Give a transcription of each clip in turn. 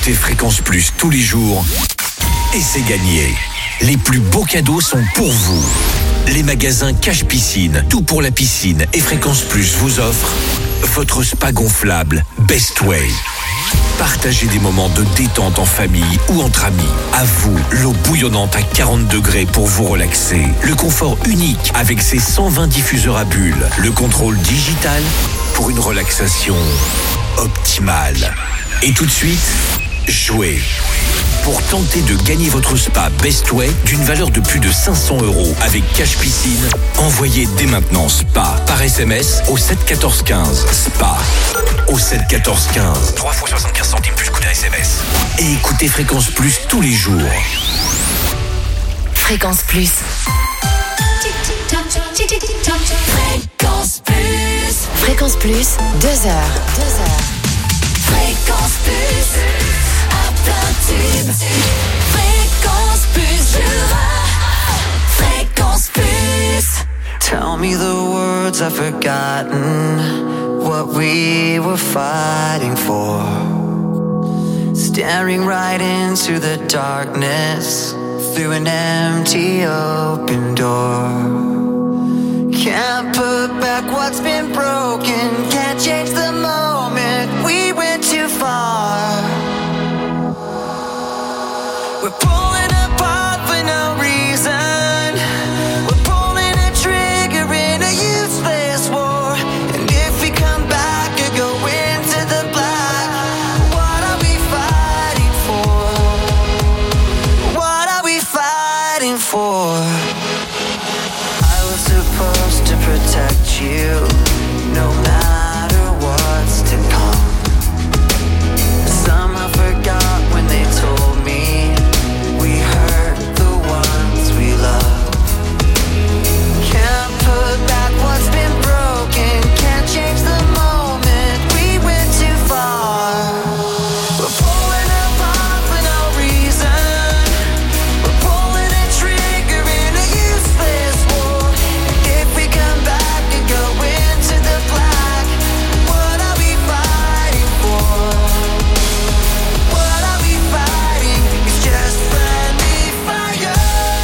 Écoutez Fréquence Plus tous les jours et c'est gagné. Les plus beaux cadeaux sont pour vous. Les magasins Cache Piscine, tout pour la piscine et Fréquence Plus vous offrent votre spa gonflable Best Way. Partagez des moments de détente en famille ou entre amis. À vous, l'eau bouillonnante à 40 degrés pour vous relaxer. Le confort unique avec ses 120 diffuseurs à bulles. Le contrôle digital pour une relaxation optimale. Et tout de suite, jouez. Pour tenter de gagner votre spa Best Way d'une valeur de plus de 500 € avec Cache Piscine, envoyez dès maintenant SPA par SMS au 7 14 15. SPA au 7 14 15. 3 fois 75 centimes plus coût d'un SMS. Et écoutez Fréquence Plus tous les jours. Fréquence Plus. Fréquence Plus. Fréquence Plus, 2 heures. Fréquence Plus. Plein tube. Fréquence Plus, Fréquence Plus. Tell me the words I've forgotten, what we were fighting for. Staring right into the darkness, through an empty open door. Can't put back what's been broken, can't change the moment, we went too far. We're pulling apart for no reason. We're pulling a trigger in a useless war. And if we come back or go into the black, what are we fighting for? What are we fighting for? I was supposed to protect you, no matter what's to come. Somehow forgot when they told me we hurt the ones we love. Can't put back what's been broken, can't change the moment, we went too far. We're pulling apart for no reason. We're pulling a trigger in a useless war. And if we come back and go into the black, what are we fighting for? What are we fighting? It's just friendly fire.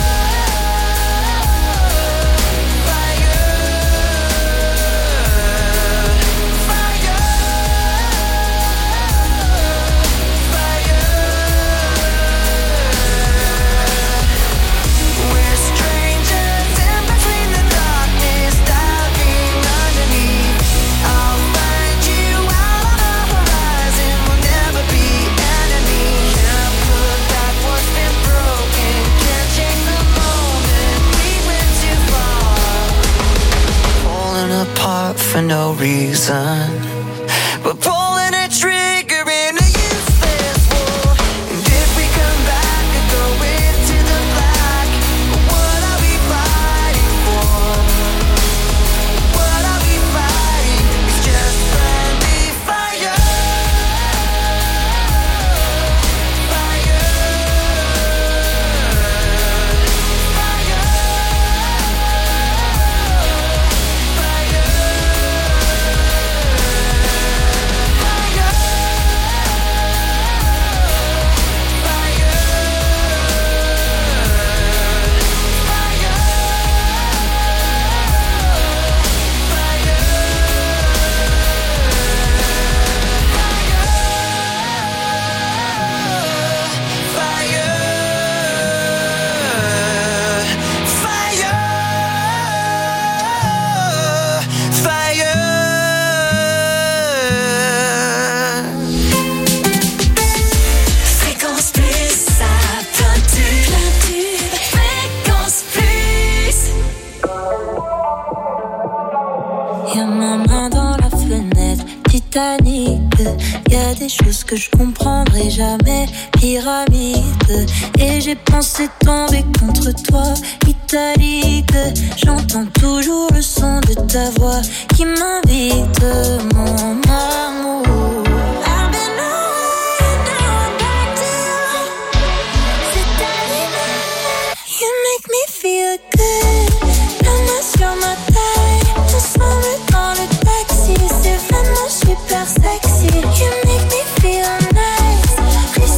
We're strangers in between the darkness, diving underneath. I'll find you out on the horizon, we'll never be enemies. Can't put back what's been broken, can't change the moment, we went too far. Falling apart for no reason, we're pulling a trigger in a useless war. And if we come back and go into the black, what are we fighting for? What are we fighting? It's just friendly fire. Fréquence Plus, à plein tube. Fréquence Plus. Y'a ma main dans la fenêtre, Titanic. Y'a des choses que je comprendrai jamais, pyramide. Et j'ai pensé tomber contre toi, italique. J'entends toujours le son de ta voix qui m'invite, mon amour. I've been away, now I'm back to you. C'est arrivé, you make me feel good. La main sur ma taille, ensemble dans le taxi. C'est vraiment super sexy. You make me feel nice.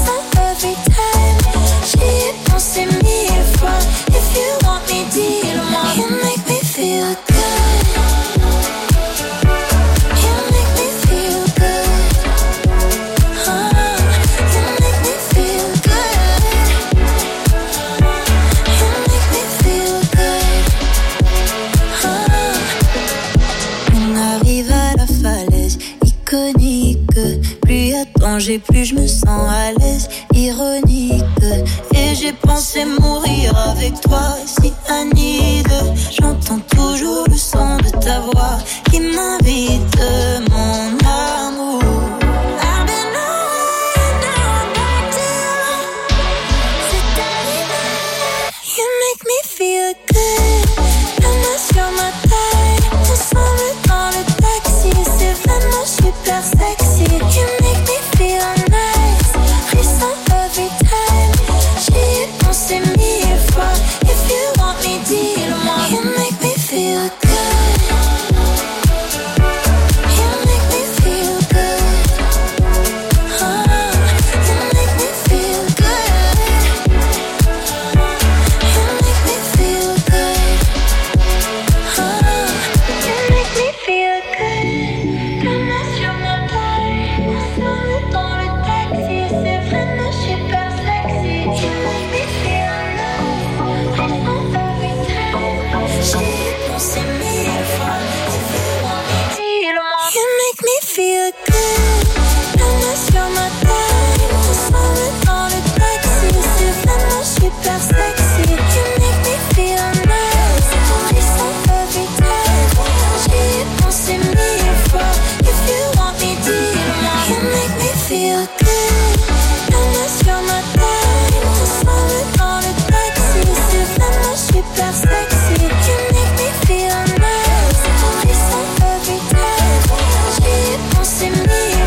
iconique. Plus y a danger, plus je me sens à l'aise, ironique. Et j'ai pensé mourir avec toi, cyanide. J'entends toujours le son de ta voix qui m'invite, mon amour. I've been away, now I'm back to you. C'est arrivé. You make me feel good. La main sur ma taille, ensemble dans le taxi. C'est vraiment super sexy. You make me feel nice. Frisson every time. J'y ai pensé 1000 fois. If you want me, dis-le-moi. You make me feel good. You make me feel good. You make me feel good. You make me feel good. You make me feel good. La main sur ma taille, ensemble dans le taxi. C'est vraiment super sexy. You make me feel nice. Frisson every time. J'y ai pensé 1000 fois. If you want me, dis-le-moi. You make me feel good. La main sur ma taille, ensemble dans le taxi. C'est vraiment super sexy. You make me feel nice. Frisson every time. J'y ai pensé 1000 fois. If you want me, dis-le-moi. You make me feel good. La main sur ma taille, ensemble dans le taxi. C'est vraiment super sexy. You make me feel nice. Frisson every time. J'y ai pensé 1000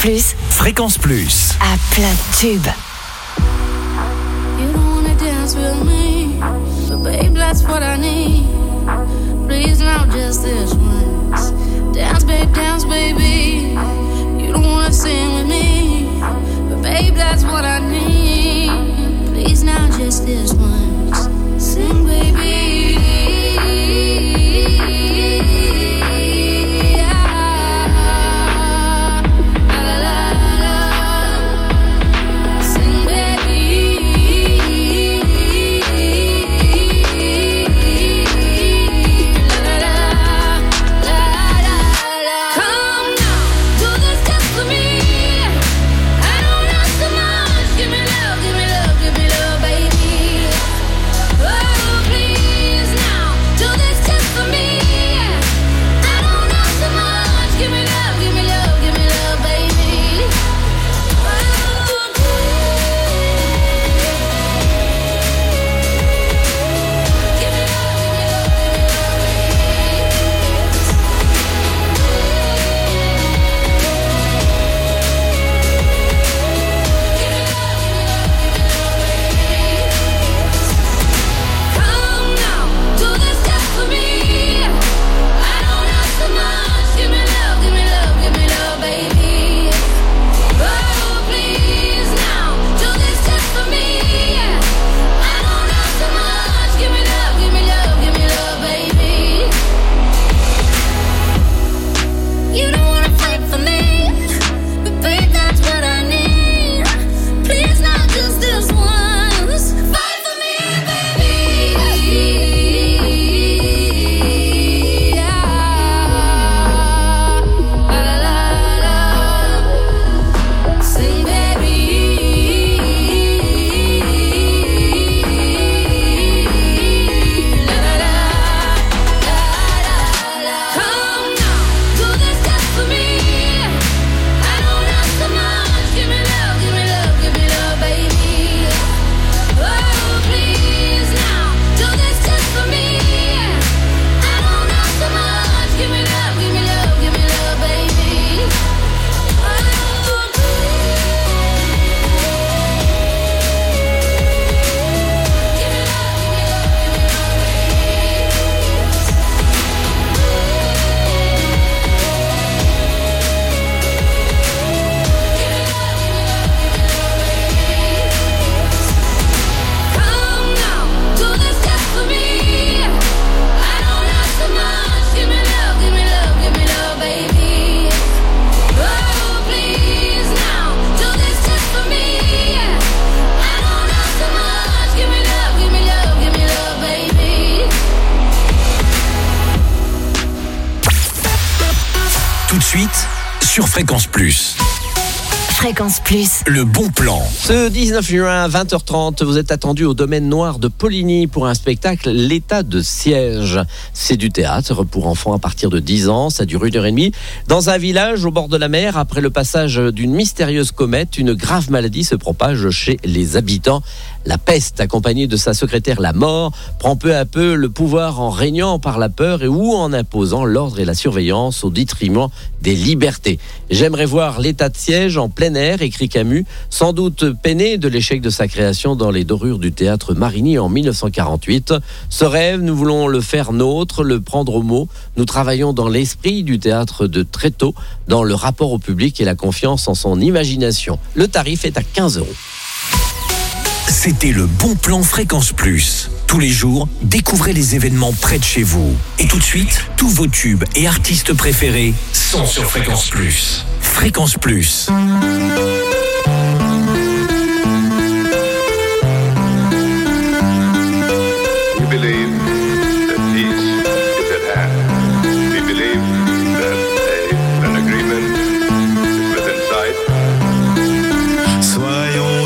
Plus, Fréquence Plus. à plein de tubes. You don't wanna dance with me, but babe, that's what I need. Please now, just this once. Dance, baby. You don't wanna sing with me, but babe, that's what I need. Please now, just this once. Sing, baby. Tout de suite, sur Fréquence Plus. Fréquence Plus. Le bon plan. Ce 19 juin à 20h30, vous êtes attendu au domaine noir de Poligny pour un spectacle L'état de siège. C'est du théâtre pour enfants à partir de 10 ans, ça dure 1h30. Dans un village au bord de la mer, après le passage d'une mystérieuse comète, une grave maladie se propage chez les habitants. La peste, accompagnée de sa secrétaire la mort, prend peu à peu le pouvoir en régnant par la peur et ou en imposant l'ordre et la surveillance au détriment des libertés. J'aimerais voir l'état de siège en plein air, écrit Camus, sans doute peiné de l'échec de sa création dans les dorures du théâtre Marigny en 1948. Ce rêve, nous voulons le faire nôtre, le prendre au mot. Nous travaillons dans l'esprit du théâtre de très tôt, dans le rapport au public et la confiance en son imagination. Le tarif est à 15 €. C'était le bon plan Fréquence Plus. Tous les jours, découvrez les événements près de chez vous. Et tout de suite, tous vos tubes et artistes préférés sont sur Fréquence Plus. Fréquence Plus. We believe that peace is at hand. We believe that an agreement is within sight. Soyons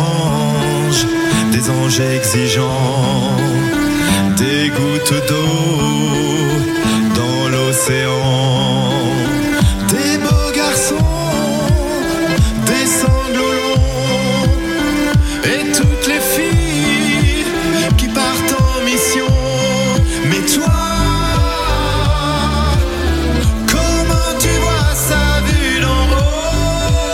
des anges exigeants, des gouttes d'eau dans l'océan, des beaux garçons, des sanglots longs, et toutes les filles qui partent en mission. Mais toi, comment tu vois ça vu d'en haut?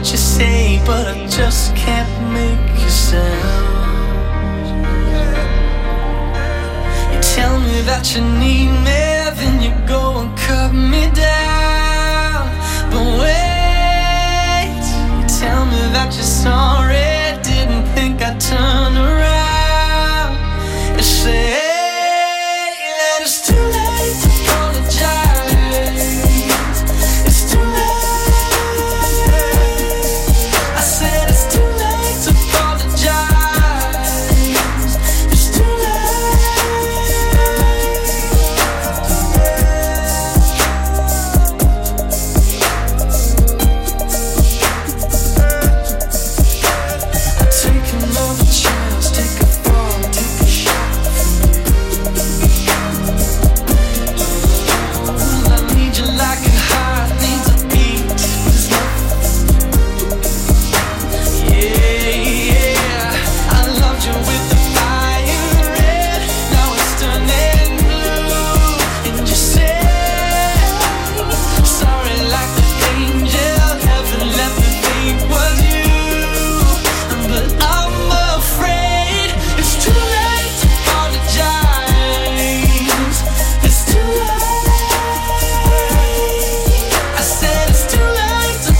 what you say, but I just can't make you sound. You tell me that you need me, then you go and cut me down. But wait, you tell me that you're sorry, didn't think I'd turn around. You say that it's too late to apologize. It's too late. I said it's too late to apologize. It's too I've taken all the chance, take a fall, take a shot from you. I need you like a heart needs a beat. Yeah, I loved you with the fire red, now it's turning blue. And you say sorry like an angel, heaven let me think was you. But I'm afraid it's too late to apologize. It's too late. I said it's too late to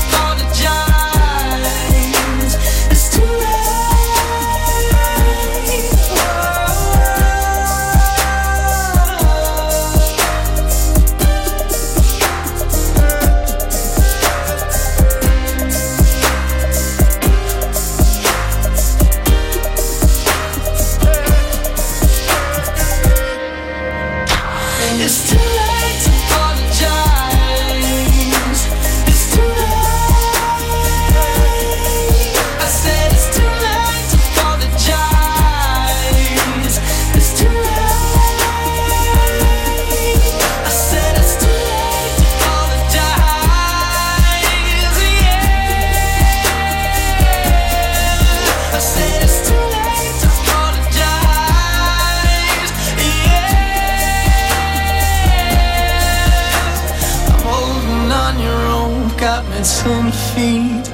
apologize. It's too late. It's too late to apologize. It's too late. I said it's too late to apologize. It's too late. I said it's too late to apologize. Yeah. I said it's too late to apologize. Yeah. I'm holding on your own, got me 10 feet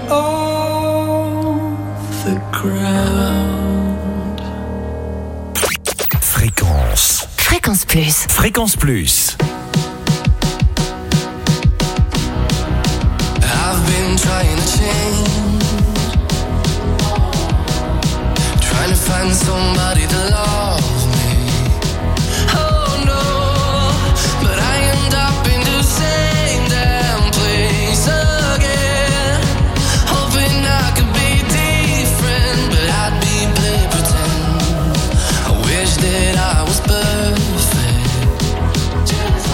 off the ground. Fréquence. Fréquence Plus. Fréquence Plus. I've been trying to change, trying to find somebody to love me. Oh no, but I end up in the same damn place again. Hoping I could be different, but I'd be play pretend. I wish that I was perfect.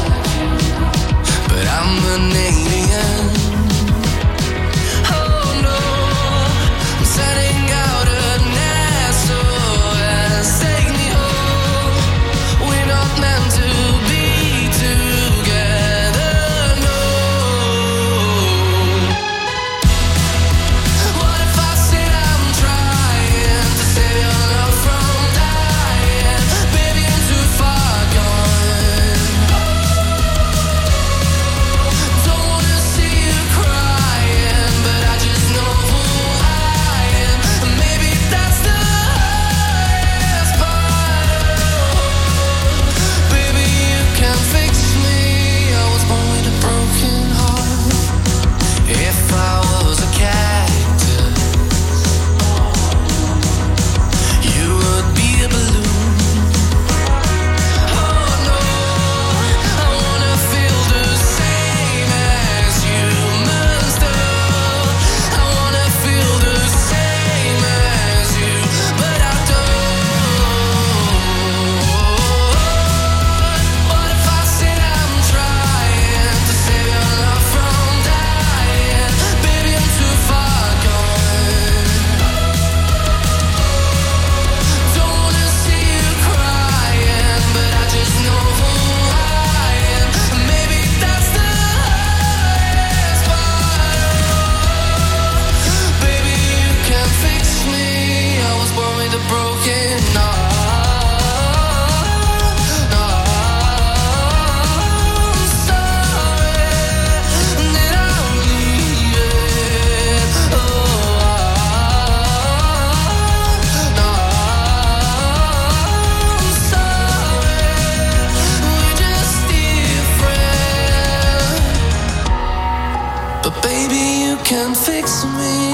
but baby, you can fix me.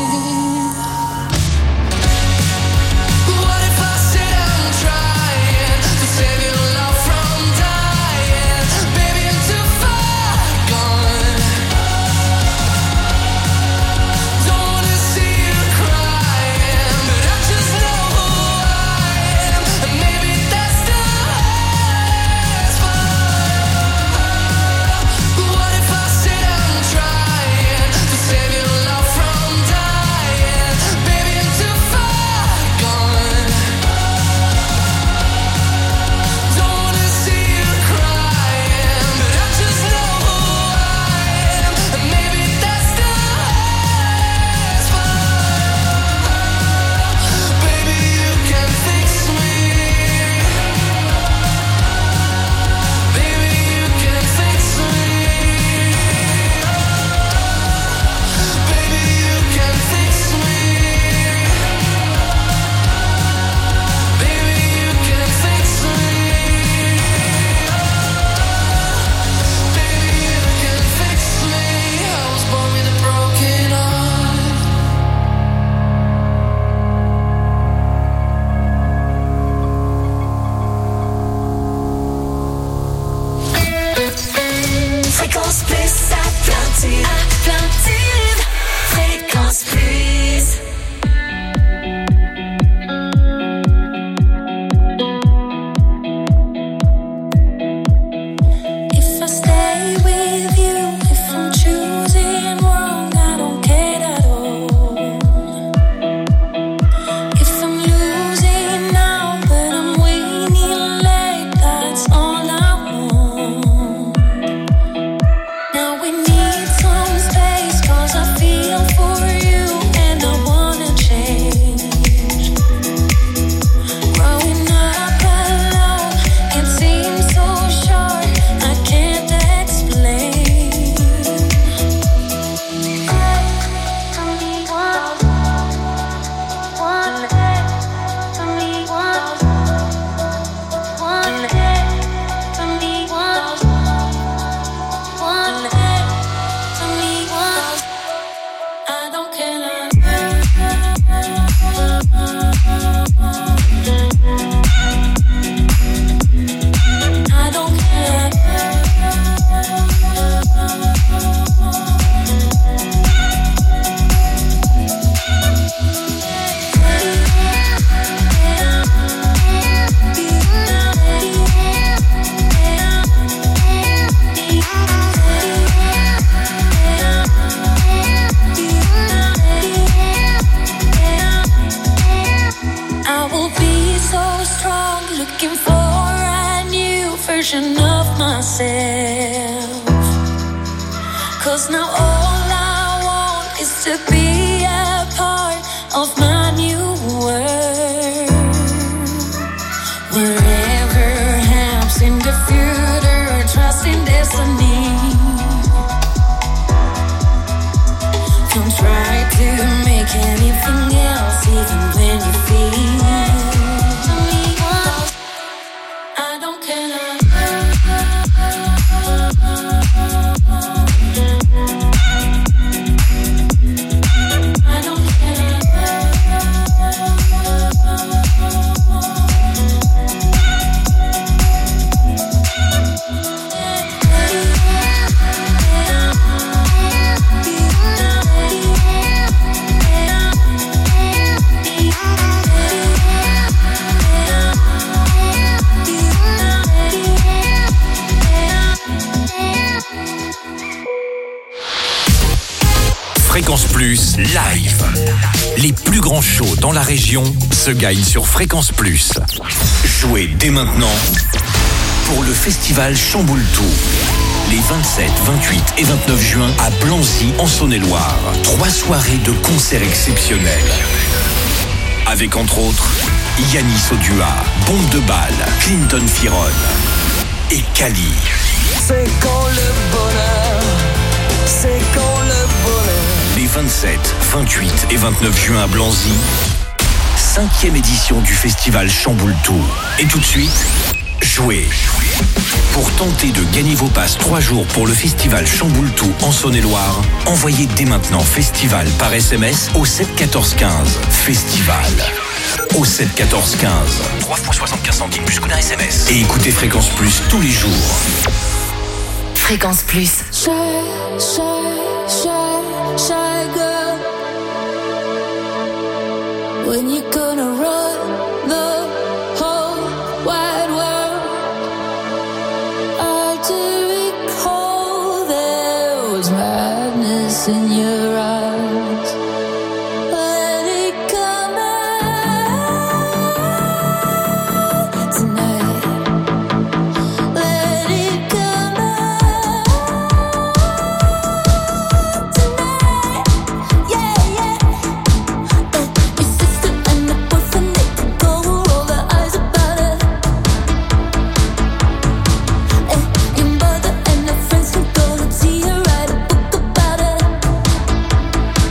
What if I said I'm trying to save your love from dying? Baby, I'm too far gone. Don't wanna see you crying, but I just know who I am, and maybe that's the last part. What if I said I'm trying to save your love from dying? Baby, I'm too far gone. Don't wanna see you crying, but I just know who I am, and maybe that's the last part. Baby, you can fix me. Baby, you can fix me. Baby, you can fix me. Baby, you can fix me. Baby, you can fix me. I was born with a broken heart. Fréquence Plus à plein tube. Fréquence Plus. If I stay with you, if I'm choosing wrong, I don't care at all. If I'm losing now, but I'm winning late, that's all I want. Now we need some space, 'cause I feel for you and I wanna change. Growing up alone, it seems so short, I can't explain. To me, one day, to me, one day, to me, one day, to me, one. I don't care. I don't care. I will be so strong, looking for a new version of myself. 'Cause now all I want is to be a part of my new world. Wherever happens in the future, trust in destiny. Don't try to make anything else, even when you feel. To me, I don't care. I don't Fréquence Plus live. Les plus grands shows dans la région se gagnent sur Fréquence Plus. Jouez dès maintenant pour le festival Chamboultou. Les 27, 28 et 29 juin à Blanzy en Saône-et-Loire. 3 soirées de concerts exceptionnels. Avec entre autres Yanis Odua, Bombe de Balle, Clinton Firon et Kali. C'est quand le bonheur, c'est quand le bonheur. Les 27, 28 et 29 juin à Blanzy, 5e édition du festival Chamboultou. Et tout de suite, jouez Pour tenter de gagner vos passes 3 jours pour le festival Chamboultou en Saône-et-Loire, envoyez dès maintenant Festival par SMS au 7 14 15. Festival au 7 14 15. 3 fois 75 centimes plus coup d'un SMS. Et écoutez Fréquence Plus tous les jours. Fréquence Plus. Shy, shy, shy, shy girl. When you gonna run the whole wide world? I do recall there was madness in your eyes. Let it come out tonight. Let it come out tonight. Yeah, yeah. Your sister and the boyfriend, they could go roll their eyes about it. Your mother and her friends can go and see her write a book about it.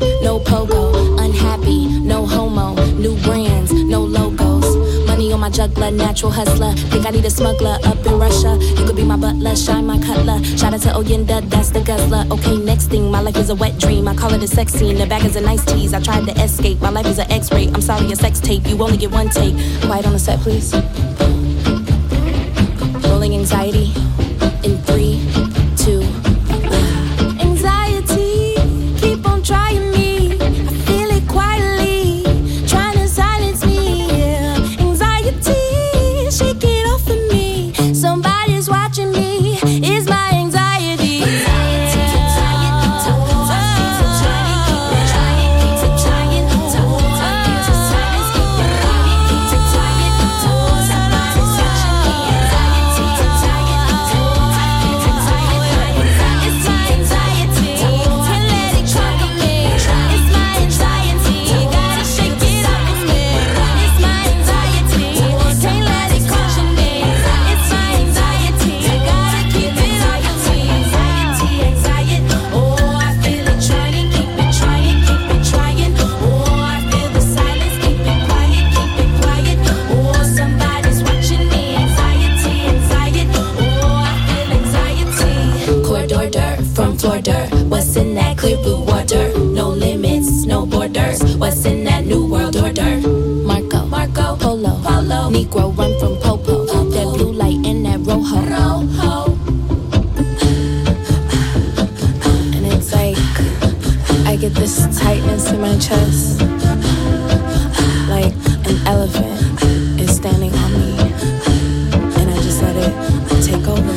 no pogo. Unhappy, no homo. New brands, no logos. Money on my juggler, natural hustler. Think I need a smuggler up in Russia. You could be my butler, shine my cutler. Shout out to Oyenda, that's the guzzler. Okay, next thing, my life is a wet dream. I call it a sex scene. The bag is a nice tease. I tried to escape. My life is an X-ray. I'm sorry, a sex tape. You only get one take. Quiet on the set, please. Rolling anxiety in 3, 2. Anxiety, keep on trying me. I feel it quietly, trying to silence me. Yeah. Anxiety, shake it off of me. Somebody's watching me. It's my anxiety. What's in that clear blue water? No limits, no borders. What's in that new world order? Marco, Polo, Negro run from Popo. That blue light in that rojo. And it's like I get this tightness in my chest, like an elephant is standing on me, and I just let it take over.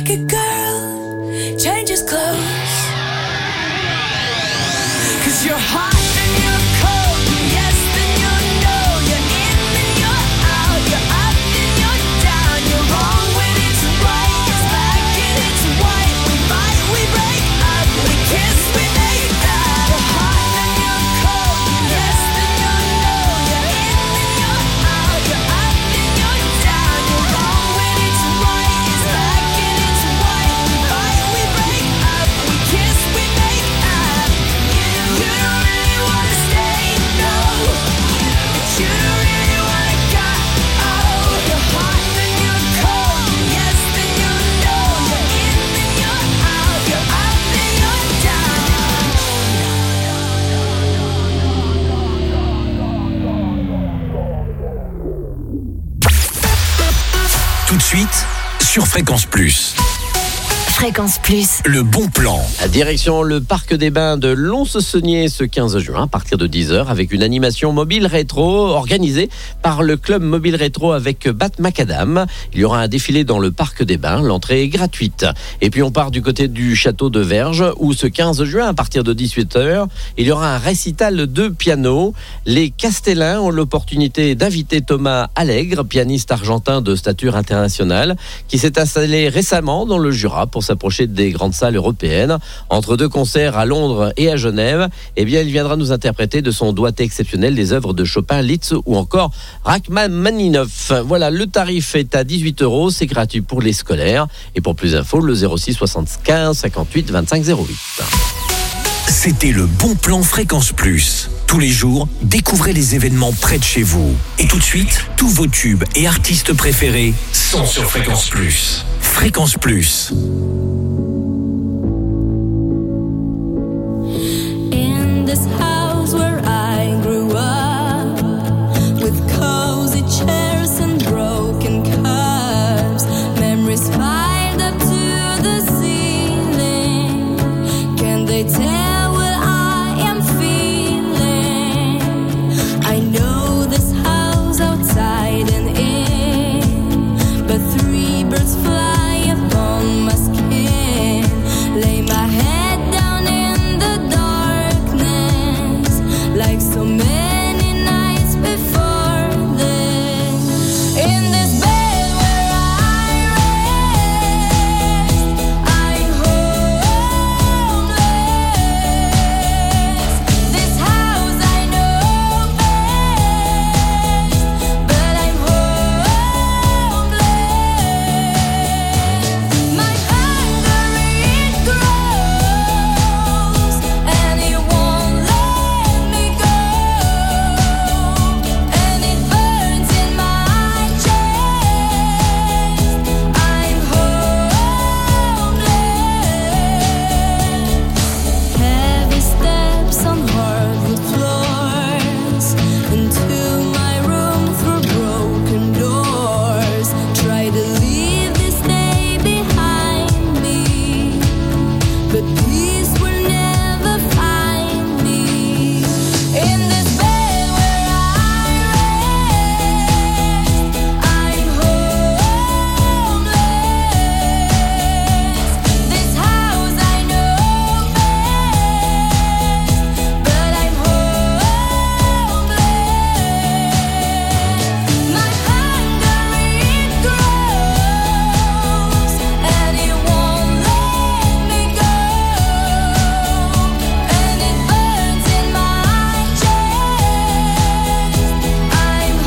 like a girl changes clothes. 'Cause you're hot and you're cold, you're yes and you're no, you're in and you're out, you're up and you're down, you're wrong when it's right, it's black and it's white, we fight, we break up, we kiss, we make out. You're hot and you're cold, you're yes and you're no, you're in and you're out, you're up and you're down, you're wrong when it's right, it's black and it's white, we fight, we break up, we kiss, we make out. You don't really wanna stay, no, but you don't really wanna go. Oh, you're hot and you're cold, you're yes and you're no, you're in and you're out, you're up and you're down. Tout de suite, sur Fréquence Plus, Fréquence Plus. le bon plan. À direction le parc des Bains de Lons-Saunier ce 15 juin à partir de 10h avec une animation mobile rétro organisée par le club mobile rétro avec Bat Macadam. Il y aura un défilé dans le parc des Bains, l'entrée est gratuite. Et puis on part du côté du château de Verges où ce 15 juin à partir de 18h, il y aura un récital de piano. Les Castellins ont l'opportunité d'inviter Thomas Allègre, pianiste argentin de stature internationale, qui s'est installé récemment dans le Jura pour s'approcher des grandes salles européennes. Entre deux concerts à Londres et à Genève, eh bien, il viendra nous interpréter de son doigté exceptionnel des œuvres de Chopin, Liszt ou encore Rachmaninoff. Voilà, le tarif est à 18 €, c'est gratuit pour les scolaires. Et pour plus d'infos, le 06 75 58 25 08. C'était le bon plan Fréquence Plus. Tous les jours, découvrez les événements près de chez vous. Et tout de suite, tous vos tubes et artistes préférés sont sur Fréquence Plus. Fréquence Plus. In this house where I grew up, with cozy chairs and broken cups, memories piled up to the ceiling. Can they tell what I am feeling? I know this house outside and in, but three birds fly upon my skin. Lay my head down in the darkness, like so many nights before this. In this bed where I rest, I'm homeless. This house I know best, but I'm homeless. My hunger it grows, and it won't let me go, and it burns in my chest. I'm homeless. Heavy steps on hardwood floors, into my room through broken doors. Try to leave this day behind me, but peace will never find me. In this bed where I rest, I'm homeless. This house I know best, but I'm homeless. My hunger it grows, and it won't let me go, and it burns in my chest. I'm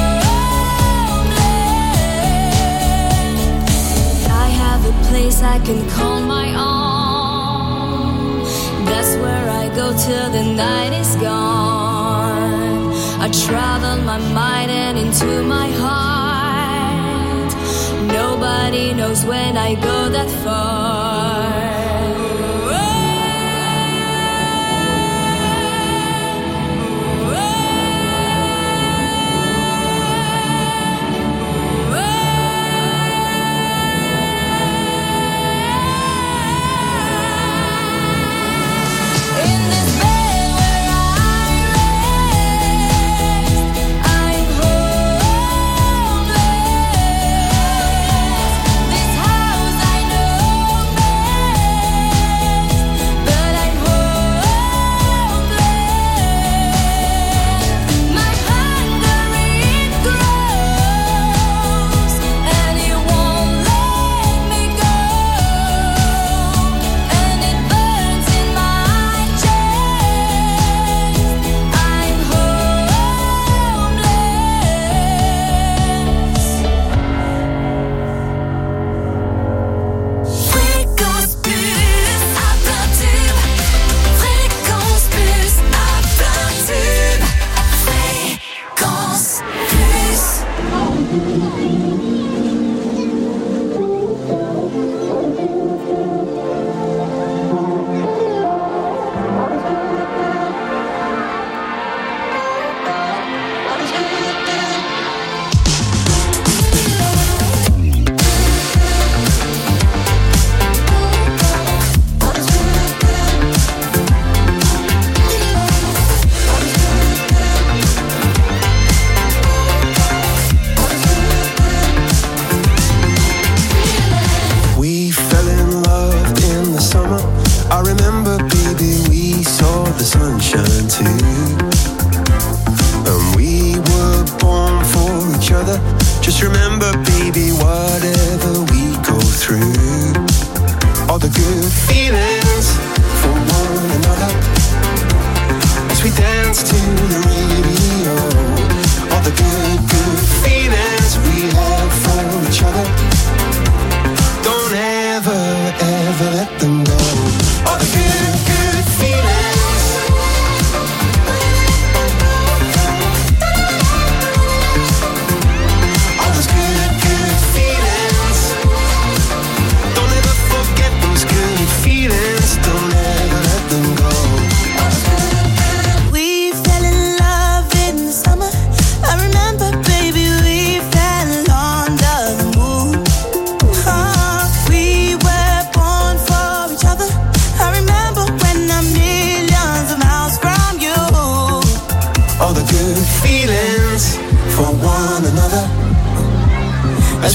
homeless. I have a place I can call my own. That's where I go till the night is gone. I travel my mind and into my heart. Nobody knows when I go that far. In this bed where I rest, I'm homeless. This house I know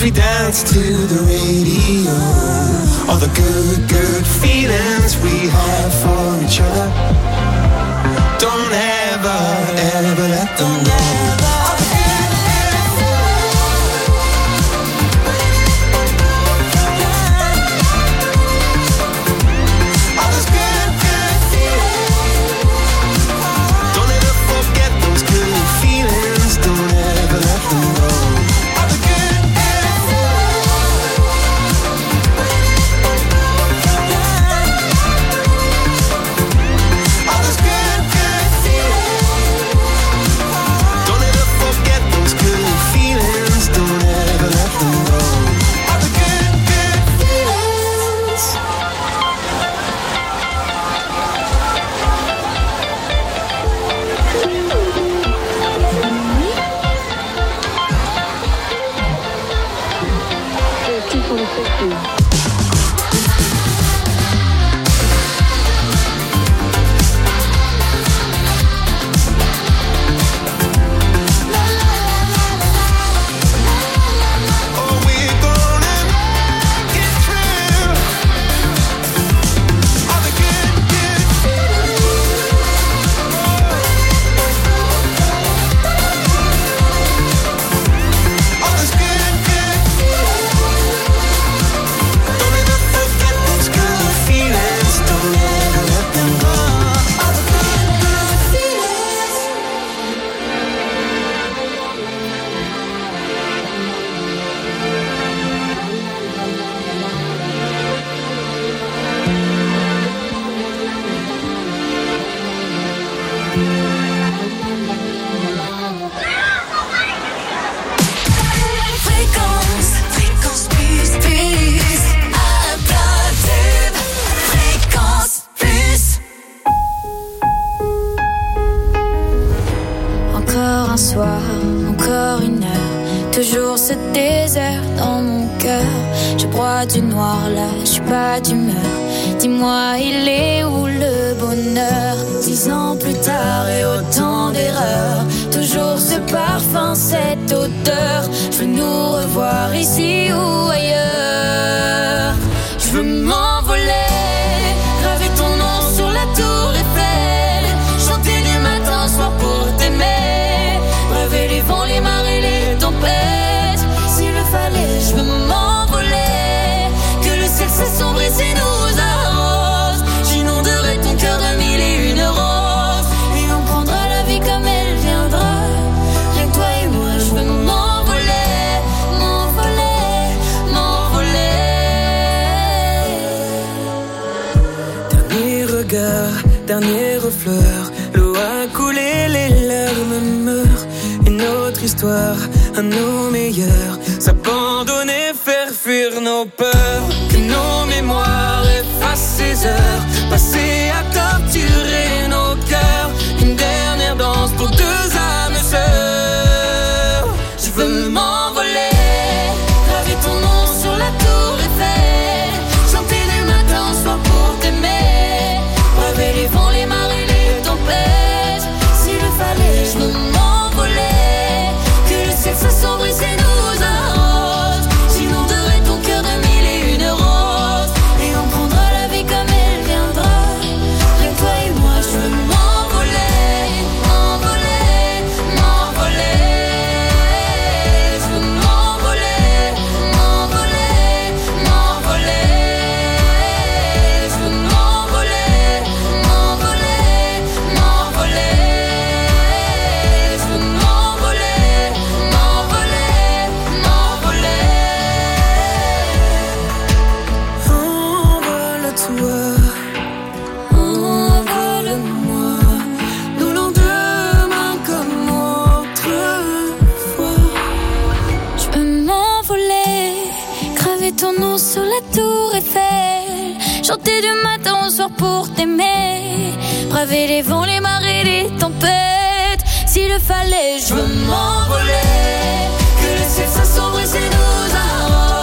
we dance to the radio. All the good, good feelings we have for each other. Don't ever, ever let them go. Du noir là, je suis pas d'humeur. Dis-moi, il est où le bonheur? 10 ans plus tard et autant d'erreurs. Toujours ce parfum, cette odeur. Je veux nous revoir ici ou ailleurs. Je veux m'envoler, graver ton nom sur la tour Eiffel. Chanter du matin au soir pour t'aimer. Braver les vents, les marées, les tempêtes. S'il le fallait, je veux m'envoler. S'assombrisse et nous arrose. J'inonderai ton cœur de 1001 roses. Et on prendra la vie comme elle viendra. Rien que toi et moi, je veux m'envoler, m'envoler, m'envoler. Dernier regard, dernière fleur. L'eau a coulé, les larmes meurent. Une autre histoire, à nos meilleurs. S'abandonner, faire fuir nos peurs. Que nos mémoires effacent ces heures passées à torturer nos cœurs. Une dernière danse pour deux âmes sœurs. Je veux m'envoler, graver ton nom sur la tour Eiffel. Chanter du matin au soir pour t'aimer. Braver les vents, les marées, les tempêtes. S'il le fallait, je veux m'envoler. Que le ciel s'assombrisse et nous arrose. J'inonderai ton cœur de 1001 roses. Et on prendra la vie comme elle viendra. Rien que toi et moi, je veux m'envoler, m'envoler, m'envoler. Je veux m'envoler, m'envoler, m'envoler. Je veux m'envoler, m'envoler, m'envoler. Je veux m'envoler, m'envoler, m'envoler. Envole-toi, envole-moi. Nos lendemains comme autrefois. Je peux m'envoler, graver ton nom sur la tour Eiffel. Chanter du matin au soir pour t'aimer. Braver les vents, les marées, les tempêtes. S'il le fallait, je veux m'envoler. Que le ciel s'assombrisse et nous arrose.